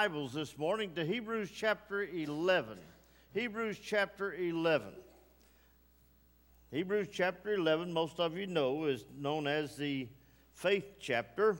Bibles this morning to Hebrews chapter 11. Hebrews chapter 11. Hebrews chapter 11, most of you know, is known as the faith chapter.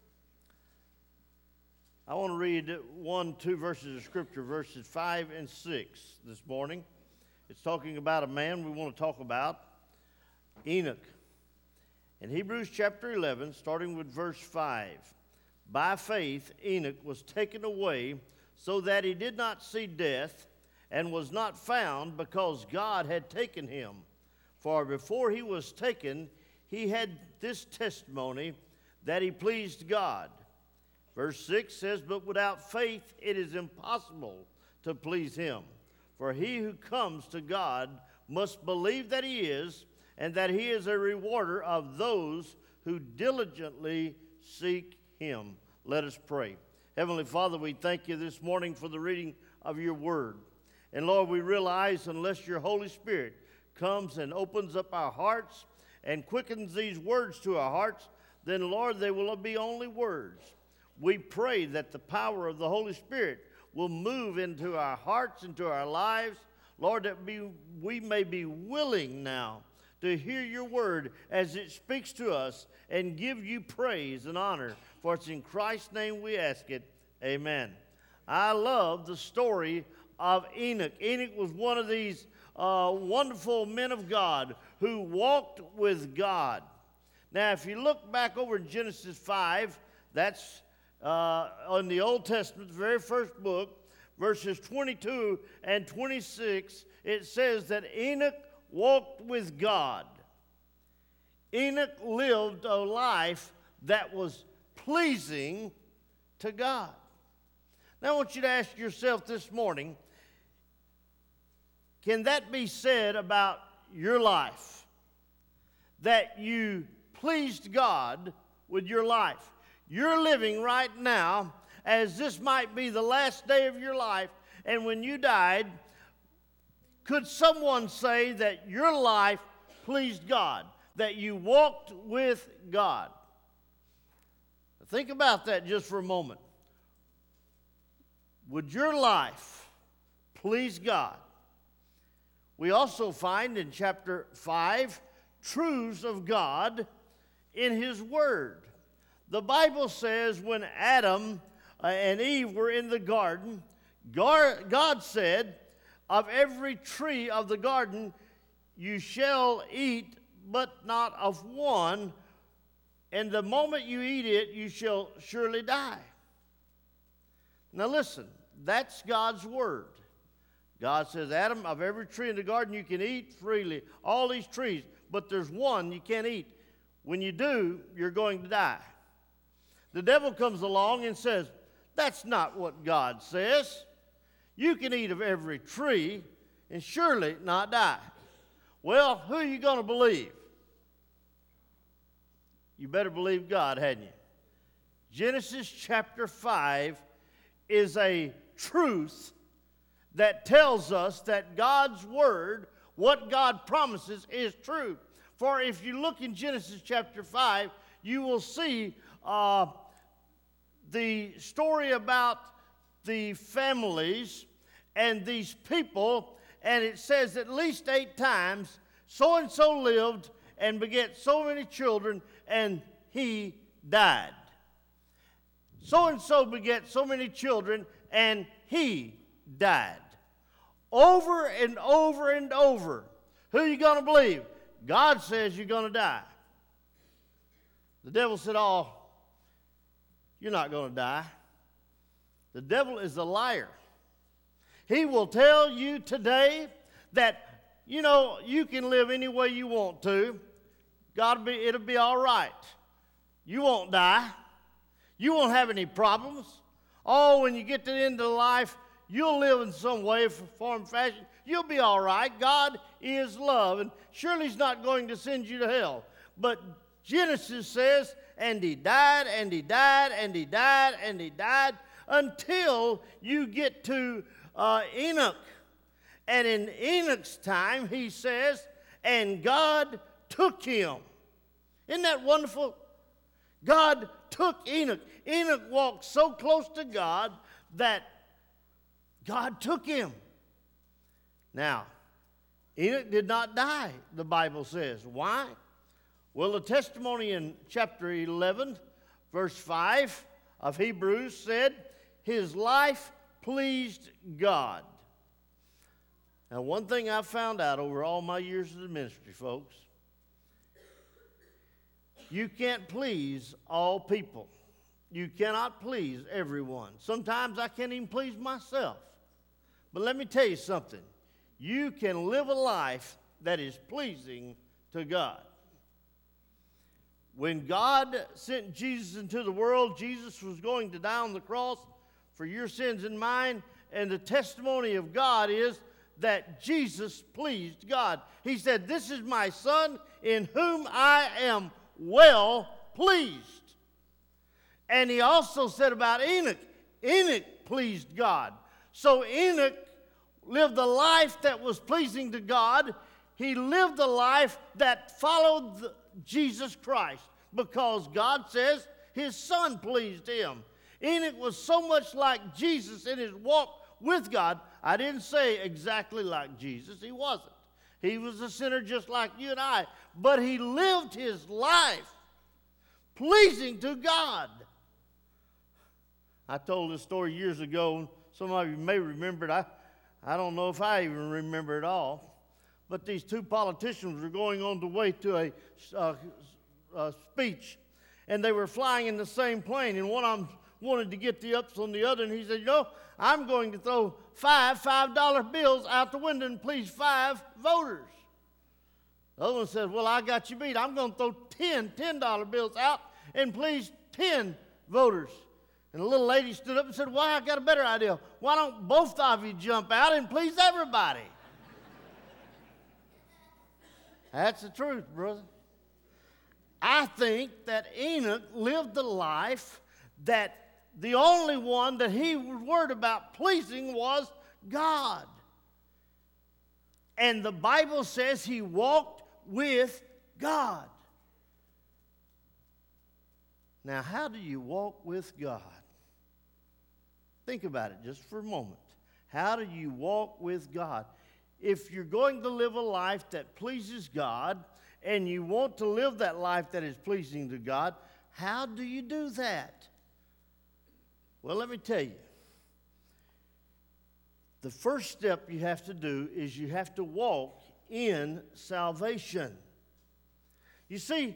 I want to read two verses of Scripture, verses 5 and 6 this morning. It's talking about a man we want to talk about, Enoch. In Hebrews chapter 11, starting with verse 5, by faith Enoch was taken away so that he did not see death, and was not found because God had taken him. For before he was taken, he had this testimony that he pleased God. Verse 6 says, but without faith it is impossible to please him. For he who comes to God must believe that he is, and that he is a rewarder of those who diligently seek him. Let us pray. Heavenly Father, we thank you this morning for the reading of your word. And Lord, we realize unless your Holy Spirit comes and opens up our hearts and quickens these words to our hearts, then Lord, they will be only words. We pray that the power of the Holy Spirit will move into our hearts, into our lives. Lord, that we may be willing now to hear your word as it speaks to us and give you praise and honor. For it's in Christ's name we ask it. Amen. I love the story of Enoch. Enoch was one of these wonderful men of God who walked with God. Now, if you look back over in Genesis 5, that's in the Old Testament, the very first book, verses 22 and 26, it says that Enoch walked with God. Enoch lived a life that was pleasing to God. Now I want you to ask yourself this morning, can that be said about your life? That you pleased God with your life? You're living right now as this might be the last day of your life, and when you died, could someone say that your life pleased God, that you walked with God? Think about that just for a moment. Would your life please God? We also find in chapter 5 truths of God in his word. The Bible says when Adam and Eve were in the garden, God said, of every tree of the garden you shall eat, but not of one, and the moment you eat it, you shall surely die. Now listen, that's God's word. God says, Adam, of every tree in the garden you can eat freely, all these trees, but there's one you can't eat. When you do, you're going to die. The devil comes along and says, that's not what God says. You can eat of every tree and surely not die. Well, who are you going to believe? You better believe God, hadn't you? Genesis chapter 5 is a truth that tells us that God's word, what God promises, is true. For if you look in Genesis chapter 5, you will see the story about the families and these people, and it says at least 8 times, so-and-so lived and begat so many children, and he died. So-and-so begat so many children, and he died. Over and over and over. Who are you going to believe? God says you're going to die. The devil said, oh, you're not going to die. The devil is a liar. He will tell you today that, you can live any way you want to. It'll be all right. You won't die. You won't have any problems. Oh, when you get to the end of life, you'll live in some way, form, fashion. You'll be all right. God is love, and surely he's not going to send you to hell. But Genesis says, and he died, and he died, and he died, and he died, until you get to Enoch. And in Enoch's time, he says, and God took him. Isn't that wonderful? God took Enoch. Enoch walked so close to God that God took him. Now, Enoch did not die, the Bible says. Why? Well, the testimony in chapter 11, verse 5 of Hebrews said, his life pleased God. Now, one thing I found out over all my years of the ministry, folks, you can't please all people. You cannot please everyone. Sometimes I can't even please myself. But let me tell you something. You can live a life that is pleasing to God. When God sent Jesus into the world, Jesus was going to die on the cross for your sins and mine. And the testimony of God is that Jesus pleased God. He said, this is my Son in whom I am well pleased. And he also said about Enoch, Enoch pleased God. So Enoch lived a life that was pleasing to God. He lived a life that followed Jesus Christ because God says his Son pleased him. Enoch was so much like Jesus in his walk with God. I didn't say exactly like Jesus. He wasn't. He was a sinner just like you and I. But he lived his life pleasing to God. I told this story years ago. Some of you may remember it. I don't know if I even remember it all. But these two politicians were going on the way to a speech. And they were flying in the same plane. And one of them wanted to get the ups on the other. And he said, I'm going to throw $5 bills out the window and please 5 voters. The other one said, well, I got you beat. I'm going to throw $10 bills out and please 10 voters. And the little lady stood up and said, well, I got a better idea. Why don't both of you jump out and please everybody? That's the truth, brother. I think that Enoch lived the life that the only one that he was worried about pleasing was God. And the Bible says he walked with God. Now, how do you walk with God? Think about it just for a moment. How do you walk with God? If you're going to live a life that pleases God and you want to live that life that is pleasing to God, how do you do that? Well, let me tell you. The first step you have to do is you have to walk in salvation. You see,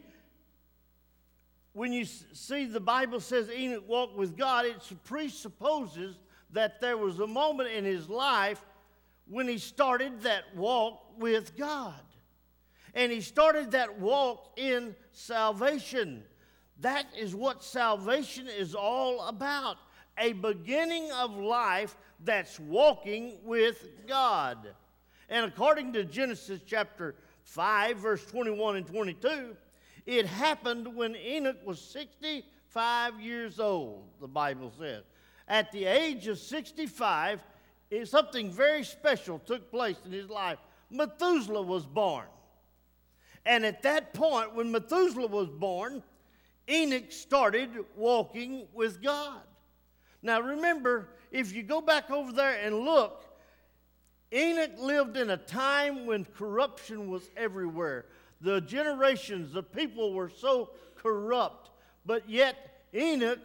when you see the Bible says Enoch walked with God, it presupposes that there was a moment in his life when he started that walk with God. And he started that walk in salvation. That is what salvation is all about. A beginning of life that's walking with God. And according to Genesis chapter 5, verse 21 and 22, it happened when Enoch was 65 years old, the Bible says. At the age of 65, something very special took place in his life. Methuselah was born. And at that point, when Methuselah was born, Enoch started walking with God. Now remember, if you go back over there and look, Enoch lived in a time when corruption was everywhere. The generations, the people were so corrupt. But yet Enoch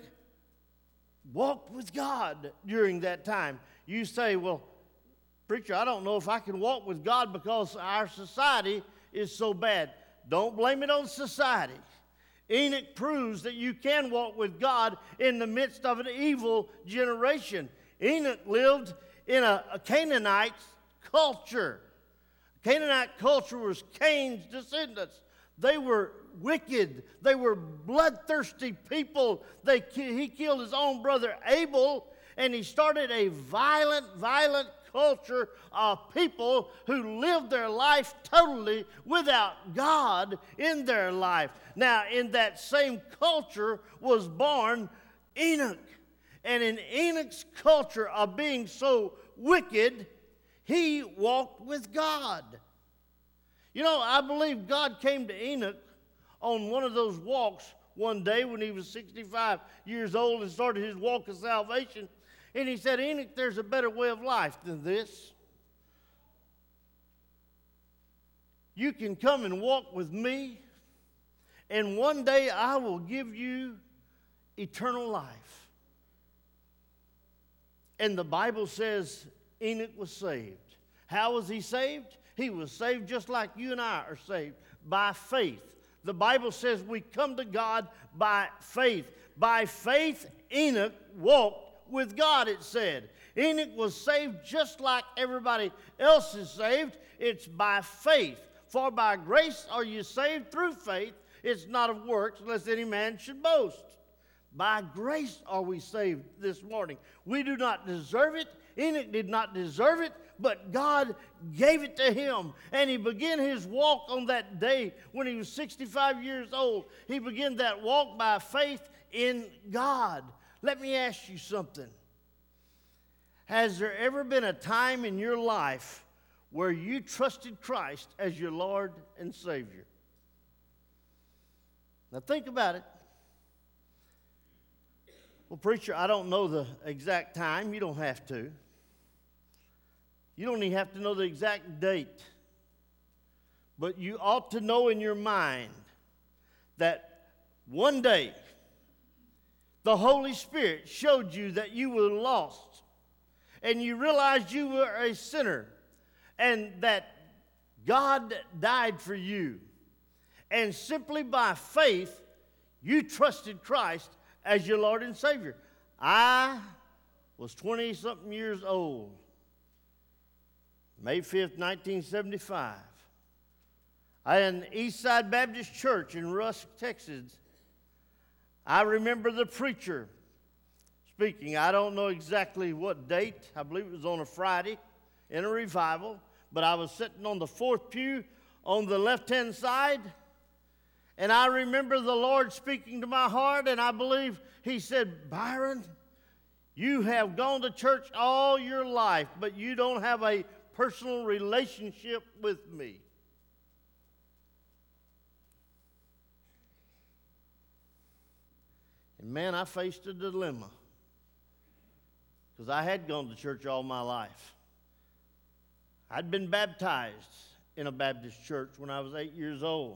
walked with God during that time. You say, well, preacher, I don't know if I can walk with God because our society is so bad. Don't blame it on society. Enoch proves that you can walk with God in the midst of an evil generation. Enoch lived in a Canaanite culture. Canaanite culture was Cain's descendants. They were wicked. They were bloodthirsty people. He killed his own brother Abel, and he started a violent culture of people who lived their life totally without God in their life. Now, in that same culture was born Enoch. And in Enoch's culture of being so wicked, he walked with God. You know, I believe God came to Enoch on one of those walks one day when he was 65 years old and started his walk of salvation. And he said, Enoch, there's a better way of life than this. You can come and walk with me, and one day I will give you eternal life. And the Bible says Enoch was saved. How was he saved? He was saved just like you and I are saved, by faith. The Bible says we come to God by faith. By faith, Enoch walked with God, it said. Enoch was saved just like everybody else is saved. It's by faith. For by grace are you saved through faith. It's not of works, lest any man should boast. By grace are we saved this morning. We do not deserve it. Enoch did not deserve it, but God gave it to him. And he began his walk on that day when he was 65 years old. He began that walk by faith in God. Let me ask you something. Has there ever been a time in your life where you trusted Christ as your Lord and Savior? Now think about it. Well, preacher, I don't know the exact time. You don't have to. You don't even have to know the exact date. But you ought to know in your mind that one day the Holy Spirit showed you that you were lost, and you realized you were a sinner, and that God died for you. And simply by faith, you trusted Christ as your Lord and Savior. I was 20-something years old, May 5th, 1975. I had an Eastside Baptist Church in Rusk, Texas. I remember the preacher speaking. I don't know exactly what date. I believe it was on a Friday in a revival. But I was sitting on the fourth pew on the left-hand side. And I remember the Lord speaking to my heart. And I believe he said, Byron, you have gone to church all your life, but you don't have a personal relationship with me. And man, I faced a dilemma, because I had gone to church all my life. I'd been baptized in a Baptist church when I was 8 years old.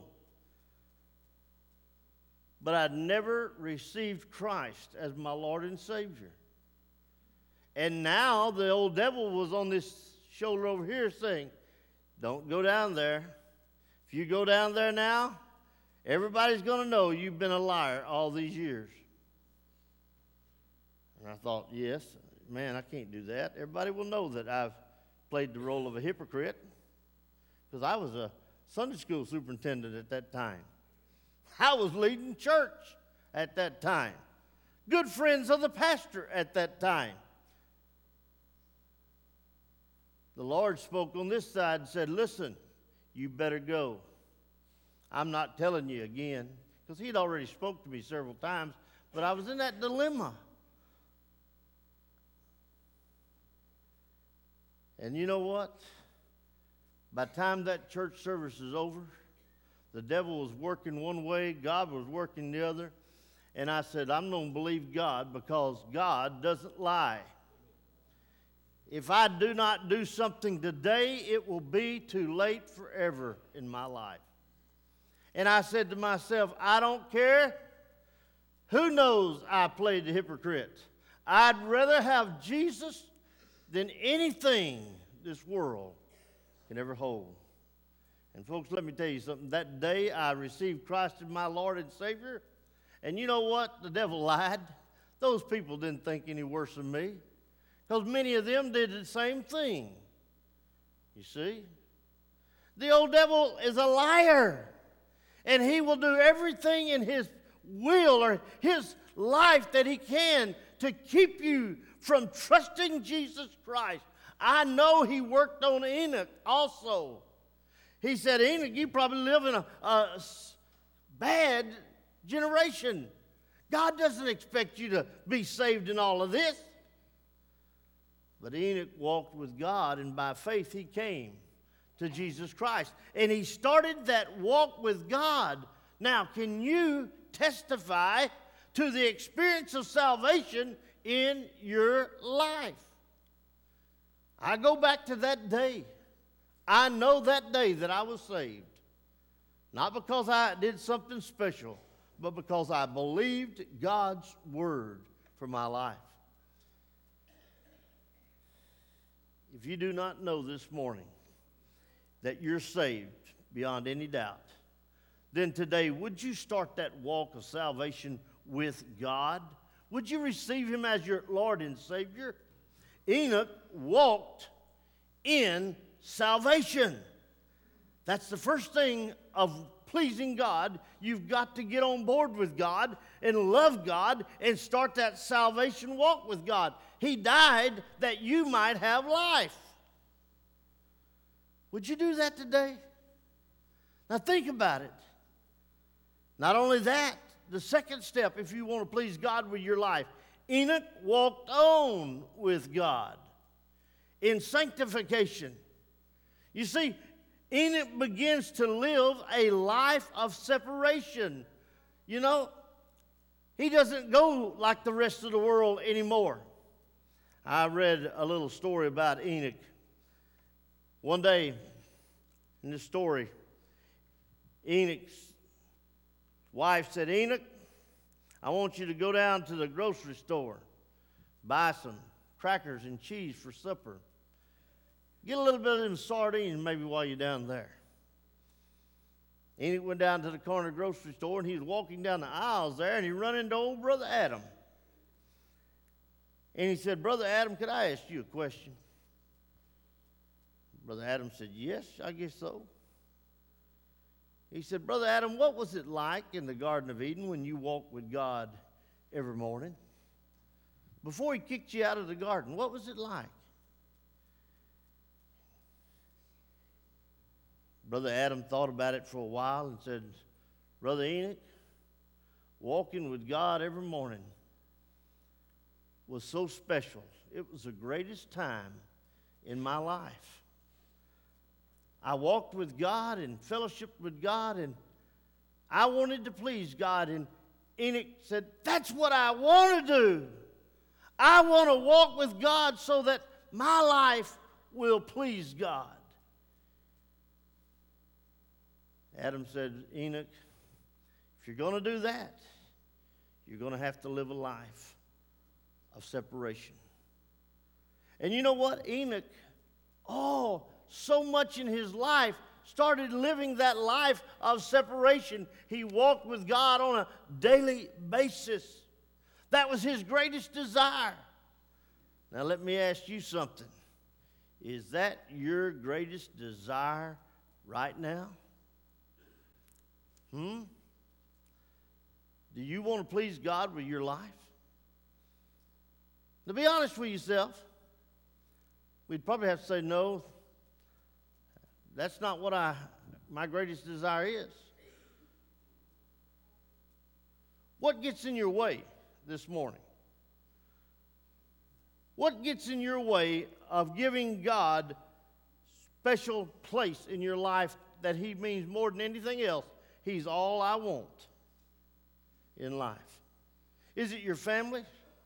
But I'd never received Christ as my Lord and Savior. And now the old devil was on this shoulder over here saying, don't go down there. If you go down there now, everybody's going to know you've been a liar all these years. And I thought, yes, man, I can't do that. Everybody will know that I've played the role of a hypocrite, because I was a Sunday school superintendent at that time. I was leading church at that time. Good friends of the pastor at that time. The Lord spoke on this side and said, listen, you better go. I'm not telling you again, because he'd already spoke to me several times, but I was in that dilemma. And you know what? By the time that church service is over, the devil was working one way, God was working the other. And I said, I'm going to believe God, because God doesn't lie. If I do not do something today, it will be too late forever in my life. And I said to myself, I don't care. Who knows I played the hypocrite? I'd rather have Jesus than anything this world can ever hold. And folks, let me tell you something. That day I received Christ as my Lord and Savior. And you know what? The devil lied. Those people didn't think any worse of me, because many of them did the same thing. You see? The old devil is a liar. And he will do everything in his will or his life that he can to keep you from trusting Jesus Christ. I know he worked on Enoch also. He said, Enoch, you probably live in a bad generation. God doesn't expect you to be saved in all of this. But Enoch walked with God, and by faith he came to Jesus Christ. And he started that walk with God. Now, can you testify to the experience of salvation in your life. I go back to that day. I know that day that I was saved. Not because I did something special, but because I believed God's word for my life. If you do not know this morning that you're saved beyond any doubt, then today, would you start that walk of salvation with God? Would you receive him as your Lord and Savior? Enoch walked in salvation. That's the first thing of pleasing God. You've got to get on board with God and love God and start that salvation walk with God. He died that you might have life. Would you do that today? Now think about it. Not only that, the second step, if you want to please God with your life, Enoch walked on with God in sanctification. You see, Enoch begins to live a life of separation. You know, he doesn't go like the rest of the world anymore. I read a little story about Enoch. One day, in this story, Enoch's wife said, Enoch, I want you to go down to the grocery store, buy some crackers and cheese for supper. Get a little bit of them sardines maybe while you're down there. Enoch went down to the corner grocery store, and he was walking down the aisles there, and he run into old Brother Adam. And he said, Brother Adam, could I ask you a question? Brother Adam said, yes, I guess so. He said, Brother Adam, what was it like in the Garden of Eden when you walked with God every morning? Before he kicked you out of the garden, what was it like? Brother Adam thought about it for a while and said, Brother Enoch, walking with God every morning was so special. It was the greatest time in my life. I walked with God and fellowshiped with God, and I wanted to please God. And Enoch said, that's what I want to do. I want to walk with God so that my life will please God. Adam said, Enoch, if you're going to do that, you're going to have to live a life of separation. And you know what? Enoch, so much in his life started living that life of separation. He walked with God on a daily basis. That was his greatest desire. Now let me ask you something. Is that your greatest desire right now? Do you want to please God with your life? To be honest with yourself, we'd probably have to say, no, that's not what my greatest desire is. What gets in your way this morning? What gets in your way of giving God special place in your life that he means more than anything else? He's all I want in life. Is it your family?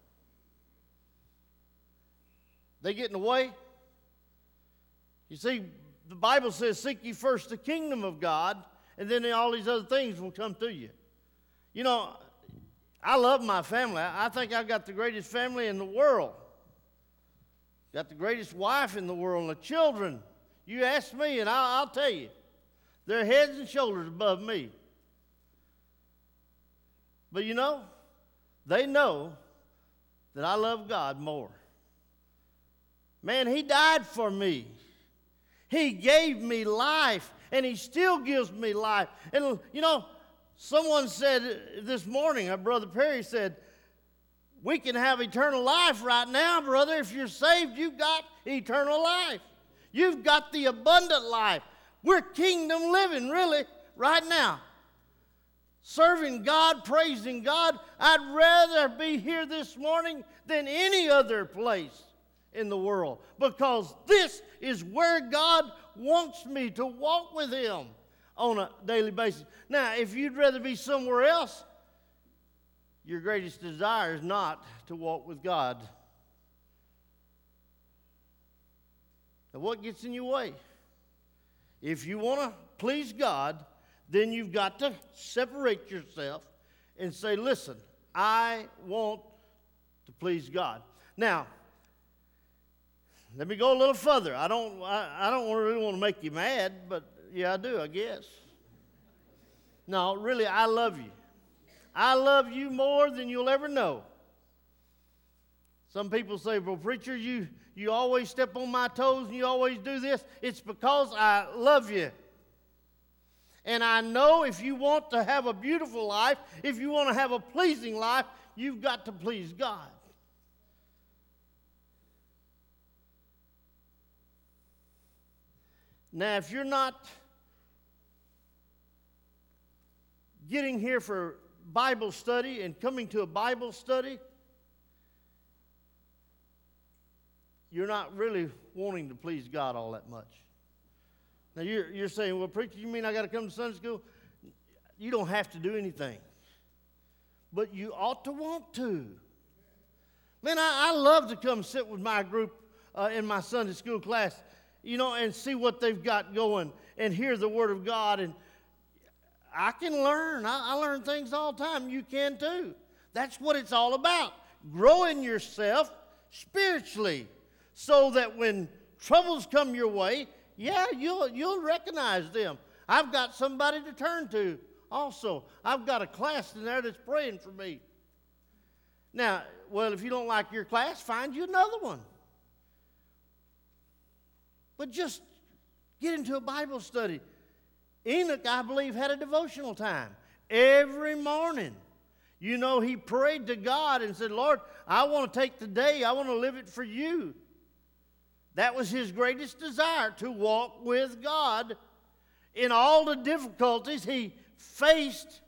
They get in the way? You see, the Bible says, seek ye first the kingdom of God, and then all these other things will come to you. You know, I love my family. I think I've got the greatest family in the world. Got the greatest wife in the world, and the children. You ask me, and I'll tell you. They're heads and shoulders above me. But you know, they know that I love God more. Man, he died for me. He gave me life, and he still gives me life. And you know, someone said this morning, our brother Perry said, we can have eternal life right now, brother. If you're saved, you've got eternal life. You've got the abundant life. We're kingdom living, really, right now. Serving God, praising God. I'd rather be here this morning than any other place in the world, because this is where God wants me to walk with him on a daily basis. Now, if you'd rather be somewhere else, your greatest desire is not to walk with God. Now, what gets in your way? If you want to please God, then you've got to separate yourself and say, listen, I want to please God. Now, let me go a little further. I don't really want to make you mad, but yeah, I do, I guess. No, really, I love you. I love you more than you'll ever know. Some people say, well, preacher, you always step on my toes and you always do this. It's because I love you. And I know if you want to have a beautiful life, if you want to have a pleasing life, you've got to please God. Now, if you're not getting here for Bible study and coming to a Bible study, you're not really wanting to please God all that much. Now, you're saying, well, preacher, you mean I got to come to Sunday school? You don't have to do anything. But you ought to want to. Man, I love to come sit with my group in my Sunday school class, and see what they've got going and hear the Word of God. And I can learn. I learn things all the time. You can too. That's what it's all about. Growing yourself spiritually so that when troubles come your way, yeah, you'll recognize them. I've got somebody to turn to also. I've got a class in there that's praying for me. Now, well, if you don't like your class, find you another one. But just get into a Bible study. Enoch, I believe, had a devotional time every morning. He prayed to God and said, Lord, I want to take the day, I want to live it for you. That was his greatest desire, to walk with God in all the difficulties he faced,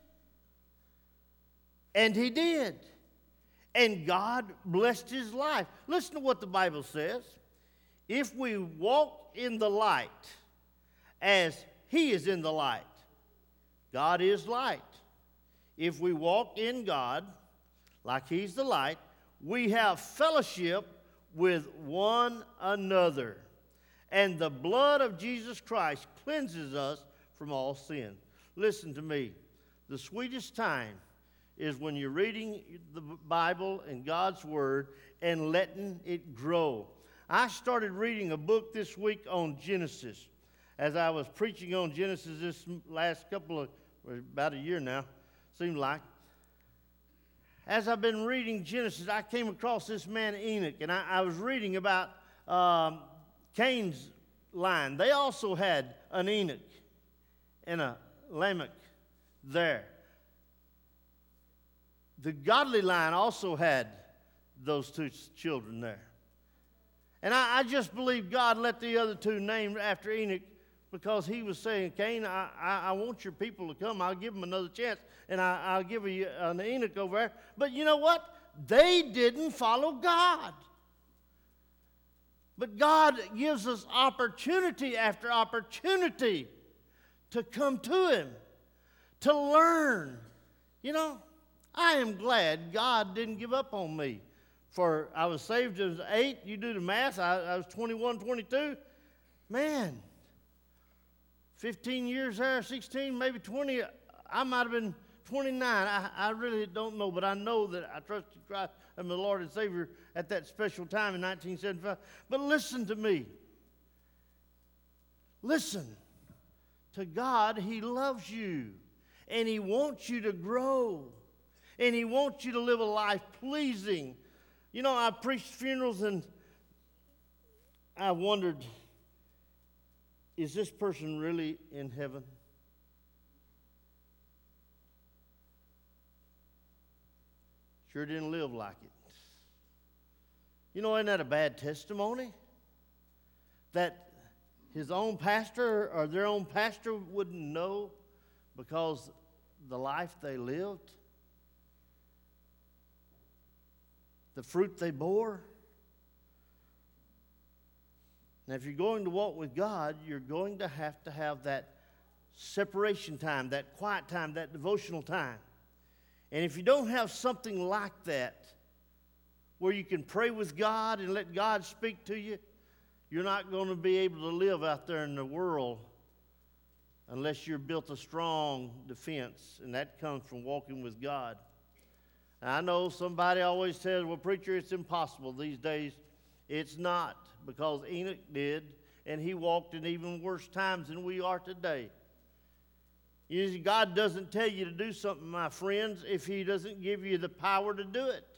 and he did. And God blessed his life. Listen to what the Bible says. If we walk in the light as he is in the light, God is light. If we walk in God like he's the light, we have fellowship with one another. And the blood of Jesus Christ cleanses us from all sin. Listen to me. The sweetest time is when you're reading the Bible and God's Word and letting it grow. I started reading a book this week on Genesis. As I was preaching on Genesis this last about a year now, seemed like. As I've been reading Genesis, I came across this man Enoch, and I was reading about Cain's line. They also had an Enoch and a Lamech there. The godly line also had those two children there. And I just believe God let the other two named after Enoch because he was saying, Cain, I want your people to come. I'll give them another chance, and I'll give you an Enoch over there. But you know what? They didn't follow God. But God gives us opportunity after opportunity to come to him, to learn. I am glad God didn't give up on me. For I was saved as 8. You do the math. I was 21, 22. Man, 15 years there, 16, maybe 20. I might have been 29. I really don't know, but I know that I trusted Christ as my Lord and Savior at that special time in 1975. But listen to me. Listen to God. He loves you, and he wants you to grow, and he wants you to live a life pleasing. I preached funerals, and I wondered, is this person really in heaven? Sure didn't live like it. Isn't that a bad testimony? That his own pastor or their own pastor wouldn't know because the life they lived, the fruit they bore. Now, if you're going to walk with God, you're going to have that separation time, that quiet time, that devotional time. And if you don't have something like that, where you can pray with God and let God speak to you, you're not going to be able to live out there in the world unless you're built a strong defense, and that comes from walking with God. Now, I know somebody always says, well, preacher, it's impossible these days. It's not, because Enoch did, and he walked in even worse times than we are today. You see, God doesn't tell you to do something, my friends, if he doesn't give you the power to do it.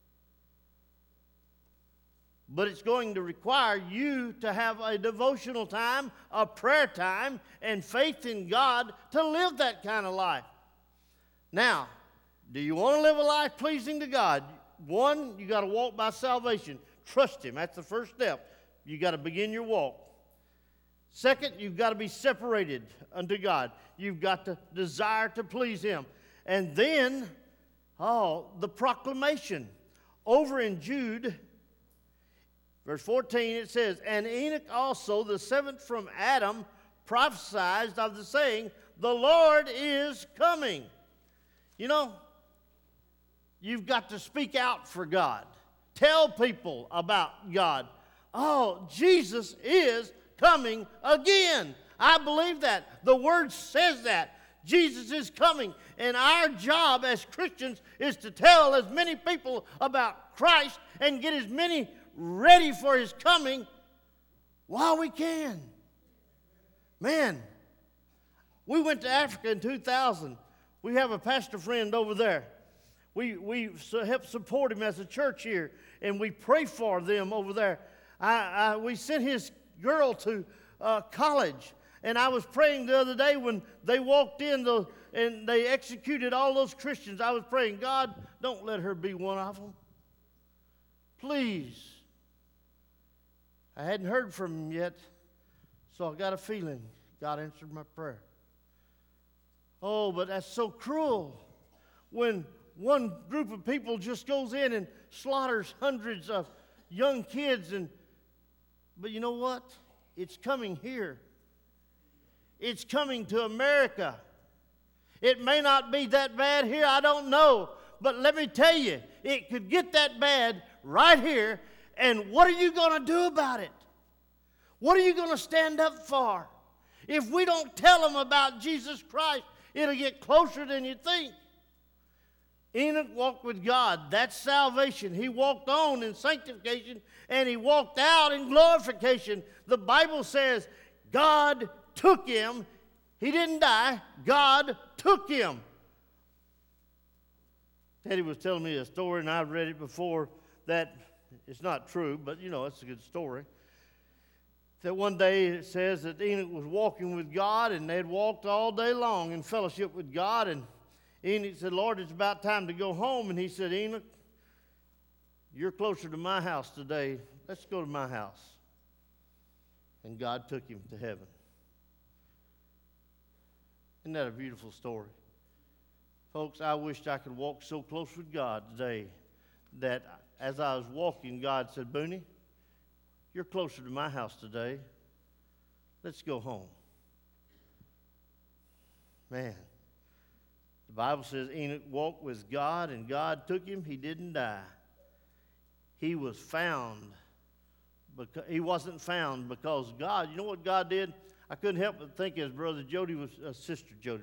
But it's going to require you to have a devotional time, a prayer time, and faith in God to live that kind of life. Now, do you want to live a life pleasing to God? One, you got to walk by salvation. Trust him. That's the first step. You got to begin your walk. Second, you've got to be separated unto God. You've got to desire to please him. And then, the proclamation. Over in Jude, verse 14, it says, and Enoch also, the seventh from Adam, prophesied of the saying, the Lord is coming. You know, you've got to speak out for God. Tell people about God. Oh, Jesus is coming again. I believe that. The Word says that. Jesus is coming. And our job as Christians is to tell as many people about Christ and get as many ready for his coming while we can. Man, we went to Africa in 2000. We have a pastor friend over there. We help support him as a church here, and we pray for them over there. We sent his girl to college, and I was praying the other day when they walked in and they executed all those Christians. I was praying, God, don't let her be one of them. Please. I hadn't heard from him yet, so I got a feeling God answered my prayer. Oh, but that's so cruel when one group of people just goes in and slaughters hundreds of young kids. But you know what? It's coming here. It's coming to America. It may not be that bad here, I don't know. But let me tell you, it could get that bad right here. And what are you going to do about it? What are you going to stand up for? If we don't tell them about Jesus Christ, it'll get closer than you think. Enoch walked with God. That's salvation. He walked on in sanctification, and he walked out in glorification. The Bible says God took him. He didn't die. God took him. Teddy was telling me a story, and I've read it before, that it's not true, but you know, it's a good story. That one day it says that Enoch was walking with God, and they had walked all day long in fellowship with God, and Enoch said, Lord, it's about time to go home. And he said, Enoch, you're closer to my house today. Let's go to my house. And God took him to heaven. Isn't that a beautiful story? Folks, I wished I could walk so close with God today that as I was walking, God said, Booney, you're closer to my house today. Let's go home. Man, the Bible says Enoch walked with God, and God took him. He didn't die. He was found. He wasn't found because God, you know what God did? I couldn't help but think as Brother Jody was, Sister Jody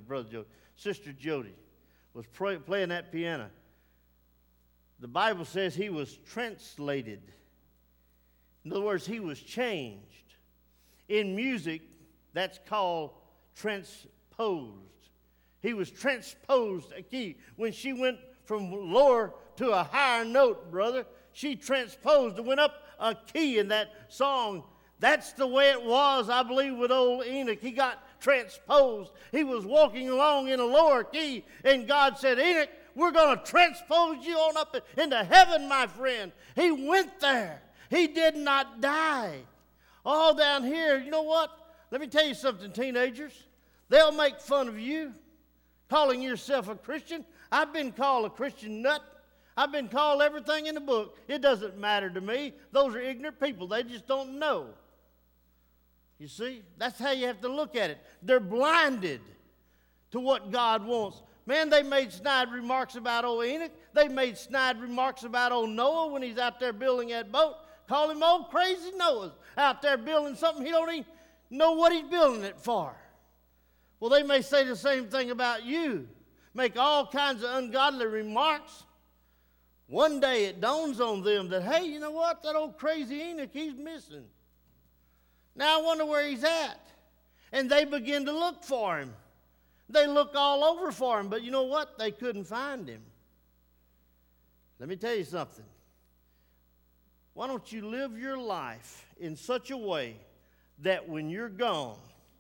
was playing that piano. The Bible says he was translated. In other words, he was changed. In music, that's called transposed. He was transposed a key. When she went from lower to a higher note, brother, she transposed and went up a key in that song. That's the way it was, I believe, with old Enoch. He got transposed. He was walking along in a lower key, and God said, Enoch, we're going to transpose you on up into heaven, my friend. He went there. He did not die. All down here, you know what? Let me tell you something, teenagers. They'll make fun of you, calling yourself a Christian. I've been called a Christian nut. I've been called everything in the book. It doesn't matter to me. Those are ignorant people. They just don't know. You see? That's how you have to look at it. They're blinded to what God wants. Man, they made snide remarks about old Enoch. They made snide remarks about old Noah when he's out there building that boat. Call him old crazy Noah out there building something he don't even know what he's building it for. Well, they may say the same thing about you. Make all kinds of ungodly remarks. One day it dawns on them that, hey, you know what? That old crazy Enoch, he's missing. Now I wonder where he's at. And they begin to look for him. They look all over for him, but you know what? They couldn't find him. Let me tell you something. Why don't you live your life in such a way that when you're gone,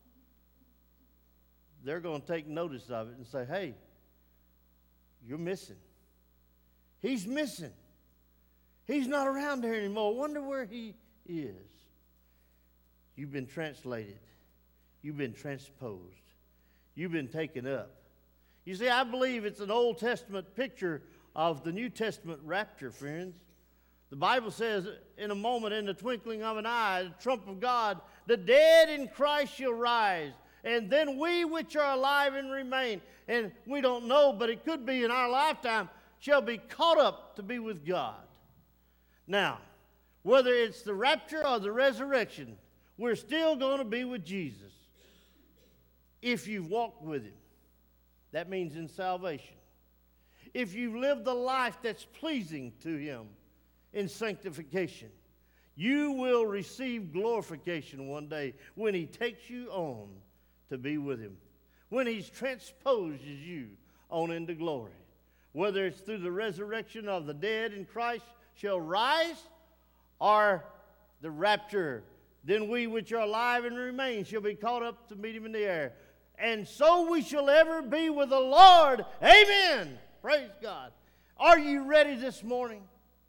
they're going to take notice of it and say, hey, you're missing. He's missing. He's not around here anymore. I wonder where he is. You've been translated. You've been transposed. You've been taken up. You see, I believe it's an Old Testament picture of the New Testament rapture, friends. The Bible says, in a moment, in the twinkling of an eye, the trump of God, the dead in Christ shall rise, and then we which are alive and remain, and we don't know, but it could be in our lifetime, shall be caught up to be with God. Now, whether it's the rapture or the resurrection, we're still going to be with Jesus. If you've walked with him, that means in salvation. If you've lived a life that's pleasing to him in sanctification, you will receive glorification one day when he takes you on to be with him, when he's transposes you on into glory. Whether it's through the resurrection of the dead in Christ shall rise, or the rapture, then we which are alive and remain shall be caught up to meet him in the air. And so we shall ever be with the Lord. Amen. Praise God. Are you ready this morning?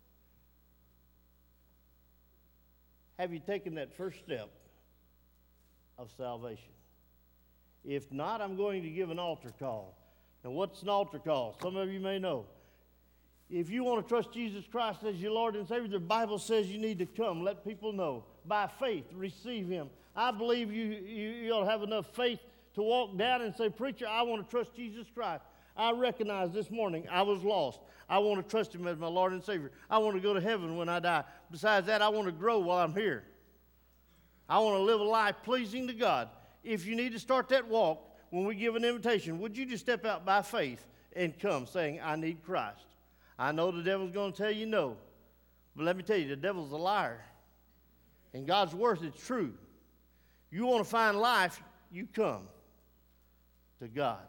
Have you taken that first step of salvation? If not, I'm going to give an altar call. Now, what's an altar call? Some of you may know. If you want to trust Jesus Christ as your Lord and Savior, the Bible says you need to come. Let people know. By faith, receive him. I believe you'll have enough faith to walk down and say, preacher, I want to trust Jesus Christ. I recognize this morning I was lost. I want to trust him as my Lord and Savior. I want to go to heaven when I die. Besides that, I want to grow while I'm here. I want to live a life pleasing to God. If you need to start that walk, when we give an invitation, would you just step out by faith and come saying, I need Christ? I know the devil's going to tell you no. But let me tell you, the devil's a liar. And God's word is true. You want to find life, you come to God.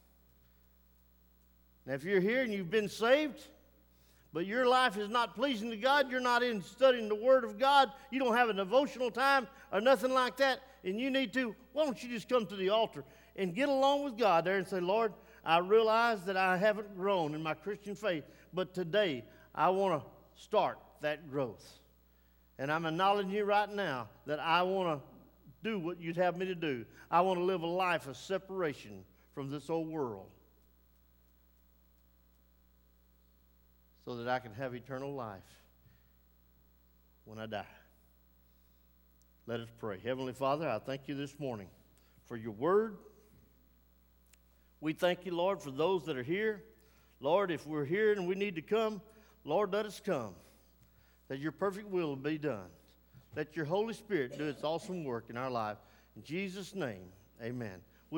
Now, if you're here and you've been saved, but your life is not pleasing to God, you're not in studying the Word of God, you don't have a devotional time or nothing like that, and you need to, why don't you just come to the altar and get along with God there and say, Lord, I realize that I haven't grown in my Christian faith, but today I want to start that growth. And I'm acknowledging you right now that I want to do what you'd have me to do. I want to live a life of separation from this old world so that I can have eternal life when I die. Let us pray. Heavenly Father, I thank you this morning for your word. We thank you, Lord, for those that are here. Lord, if we're here and we need to come, Lord, let us come, that your perfect will be done. Let your Holy Spirit do its awesome work in our life. In Jesus' name, amen.